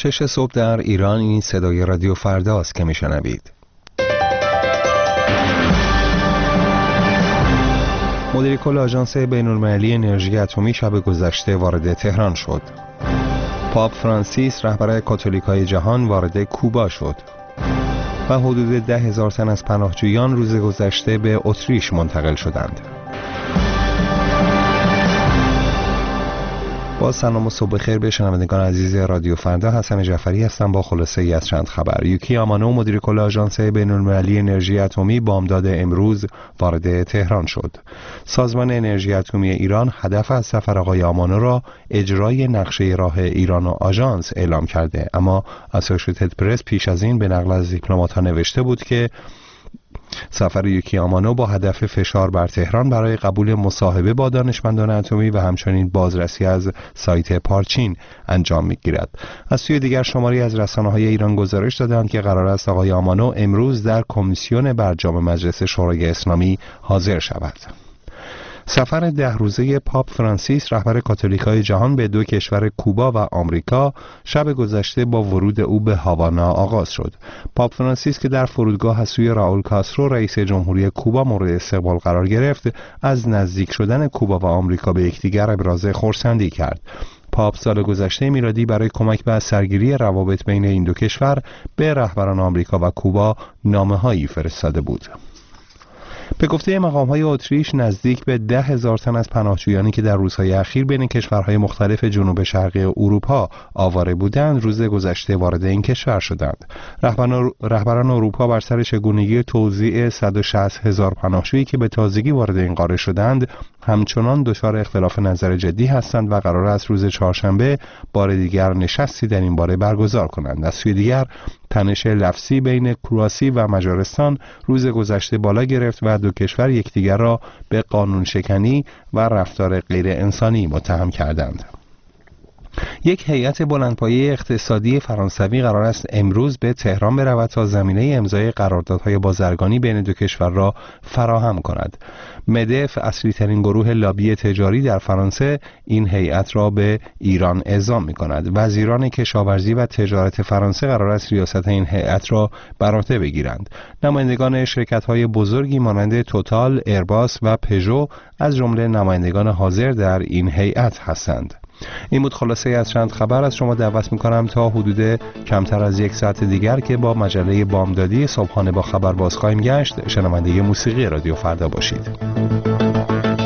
6 صبح در ایران. این صدای رادیو فردا است که میشنوید. مدیر کل آژانس بین‌المللی انرژی اتمی شب گذشته وارد تهران شد. پاپ فرانسیس رهبر کاتولیکای جهان وارد کوبا شد و حدود 10,000 تن از پناهجویان روز گذشته به اتریش منتقل شدند. با سلام و صبح خیر به شنوندگان عزیز رادیو فردا، حسن جعفری هستم با خلاصه ای از چند خبر. یوکی آمانو مدیر کل آژانس بین‌المللی انرژی اتمی بامداد امروز وارد تهران شد. سازمان انرژی اتمی ایران هدف از سفر آقای آمانو را اجرای نقشه راه ایران و آژانس اعلام کرده، اما اسوشییتد پرس پیش از این به نقل از دیپلمات‌ها نوشته بود که سفر یوکی آمانو با هدف فشار بر تهران برای قبول مصاحبه با دانشمندان اتمی و همچنین بازرسی از سایت پارچین انجام می‌گیرد. از سوی دیگر شماری از رسانه‌های ایران گزارش دادند که قرار است آقای آمانو امروز در کمیسیون برجام مجلس شورای اسلامی حاضر شود. سفر 10 روزه پاپ فرانسیس رهبر کاتولیکای جهان به دو کشور کوبا و آمریکا شب گذشته با ورود او به هاوانا آغاز شد. پاپ فرانسیس که در فرودگاه از سوی راول کاسترو رئیس جمهوری کوبا مورد استقبال قرار گرفت، از نزدیک شدن کوبا و آمریکا به یکدیگر ابراز خرسندی کرد. پاپ سال گذشته میلادی برای کمک به سرگیری روابط بین این دو کشور به رهبران آمریکا و کوبا نامه‌هایی فرستاده بود. به گفته مقام‌های اتریش نزدیک به 10,000 تن از پناهجویانی که در روزهای اخیر بین کشورهای مختلف جنوب شرقی اروپا آواره بودند روز گذشته وارد این کشور شدند. رهبران اروپا بر سر چگونگی توزیع 160,000 پناهجویی که به تازگی وارد این قاره شدند همچنان دچار اختلاف نظر جدی هستند و قرار است روز چهارشنبه بار دیگر نشستی در این باره برگزار کنند. از سوی دیگر تنش لفظی بین کرواسی و مجارستان روز گذشته بالا گرفت و دو کشور یکدیگر را به قانون شکنی و رفتار غیر انسانی متهم کردند. یک هیئت بلندپایه اقتصادی فرانسوی قرار است امروز به تهران برود تا زمینه امضای قراردادهای بازرگانی بین دو کشور را فراهم کند. مدف، اصلی ترین گروه لابی تجاری در فرانسه، این هیئت را به ایران اعزام می کند. وزیران کشاورزی و تجارت فرانسه قرار است ریاست این هیئت را بر عهده بگیرند. نمایندگان شرکت‌های بزرگی مانند توتال، ایرباس و پژو از جمله نمایندگان حاضر در این هیئت هستند. این بود خلاصه از چند خبر. از شما دعوت می‌کنم تا حدود کمتر از یک ساعت دیگر که با مجله بامدادی صبحانه با خبر باز خواهیم گشت شنونده موسیقی رادیو فردا باشید.